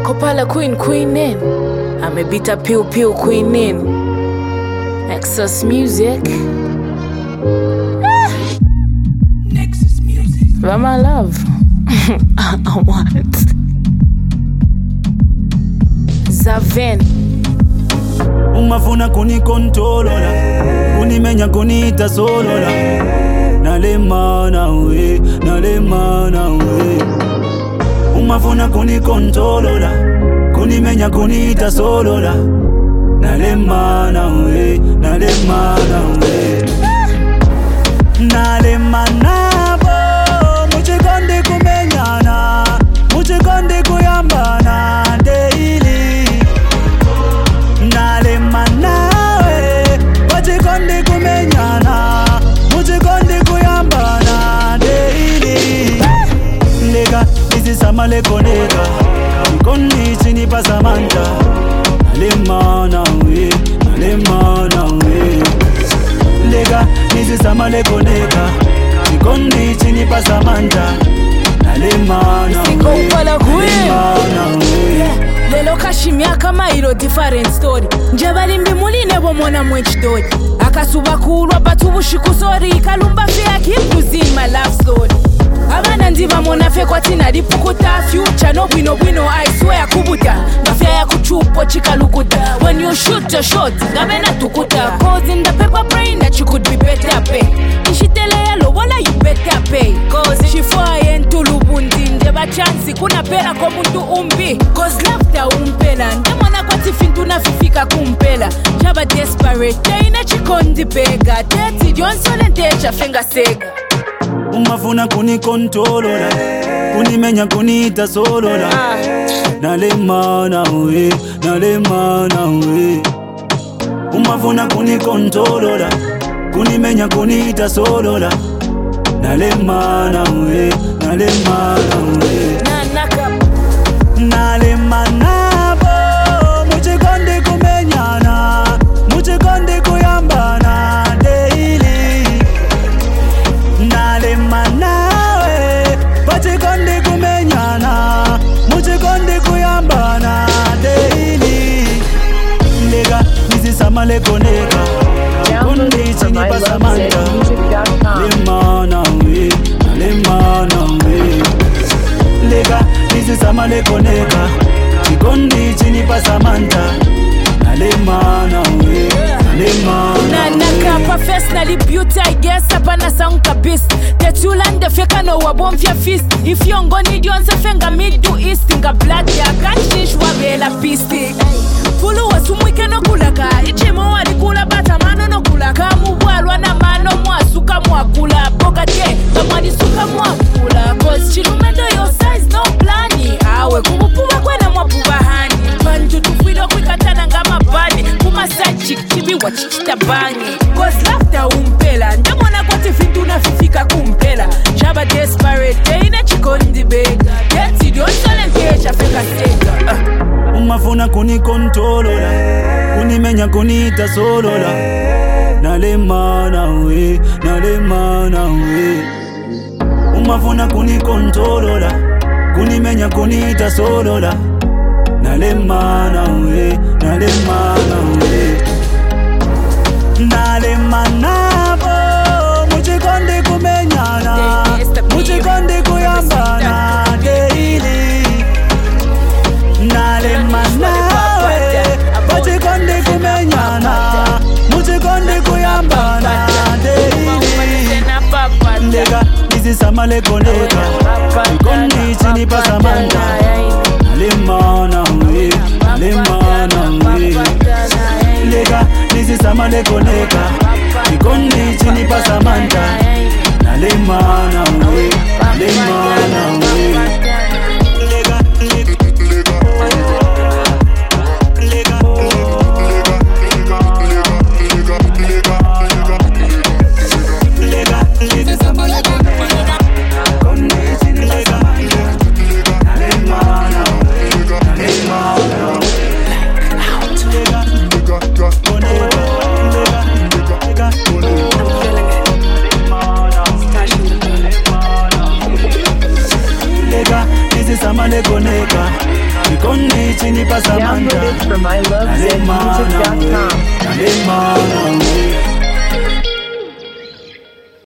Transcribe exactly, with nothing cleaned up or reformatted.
Kopala Queen Queen in. I'm a bit of pew pew Queen in. Nexus Music. Ah. Nexus Music. But my love. I want Zaven. Umafuna kunikontrola, kunimenya kunita solola. Nalema nawe, nalema nawe. Umafuna kunikontrola, kunimenya kunita solola. Nalema nawe, nalema nawe. Nalema nabo, muchikonde kumenyana, muchikonde kuyambana daily. Nalema nawe, muchikonde kumenyana, muchikonde kuyambana daily. Lega, this is Samale Konega, Koni chini pasamanta. Nalema nawe, nalema nawe. Lega, this is Samale Konega, Koni chini pasamanta. Nalema nawe, nalema nawe. Lelo kashimya kama ilo different story. Njabali mbimuli nebo mona mwechidori. Akasuba kulwa batu bushikusori. Kalumba fea kipuzin my love story. Abana ndiba mona fe kwa tina dipukuta. Future no bwino bwino I swear kubuta. Ngafea ya kuchupo chika lukuta. When you shoot your shot, ngabena tukuta. Cause in the paper brain that you could be better pay. Ishitele yalo wala you better pay. Cause she fire into lubundi. Njeba chansi kuna pera kwa mtu umbi. Cause laughter umpela. Ndemona kwa tifintu na fifika kumpela. Jaba desperate. Teina chikondi bega. Teti Johnson and techa fenga sega. Umafuna kunikontrola, kunimenya kunita solola. Nalema nawe, nalema nawe. Umafuna kunikontrola, kunimenya kunita solola. Nalema nawe, nalema nawe. Nalema nabo, muchikonde kumenyana, muchikonde kuyambana daily. Nalema nawe, muchikonde kumenyana, muchikonde kuyambana daily. Lega, this is Samale Konega, Kondi chini pasamanta. Nalema nawe, nalema nawe. Lega, this is Samale Konega, Kondi chini pasamanta. Nalema nawe, nalema nawe. Nanaka professionally beauty I guess apana sound kabis. Tetulande feka no wabomfya fist. If you ngoni dionse fenga middle east. Nga black ya kanchish wabela pisti. Fulu wasumwike no kulaka. Ichimo walikula bata mano no kulaka. Mubualwa na mano mwasuka mwakula. Boga te, kamwani suka mwakula. Cause chilumendo your size no plani. Awe kumupuwa kwena mwapuwa hani. Bantu tufido kwikatana nga mabani. Kuma sajik chibi wachichita bangi. Cause laughter umpela. Ndamona kwa tifintu na fifika kumpela. Jaba desperate, teina chikondi bega. Teti Johnson and techa fenga sega. uh. Umafuna kunikontrola, kunimenya kunita solola. Nalema nawe, nalema nawe. Umafuna kunikontrola, kunimenya kunita solola. Nalema nawe, nalema nawe. Nalema nabo, muchikonde kumenyana, muchikonde kuyambana daily. Nalema nawe, muchikonde kumenyana, muchikonde kuyambana daily. Lega, this is Samale Konega, Kondi chini pasamanta. Nalema nawe, nalema nawe. Lega, this is Samale Konega, Kondi chini pasamanta. Nalema nawe, nalema nawe. ni pasamanta. Download it from I love Nale zen music dot mana,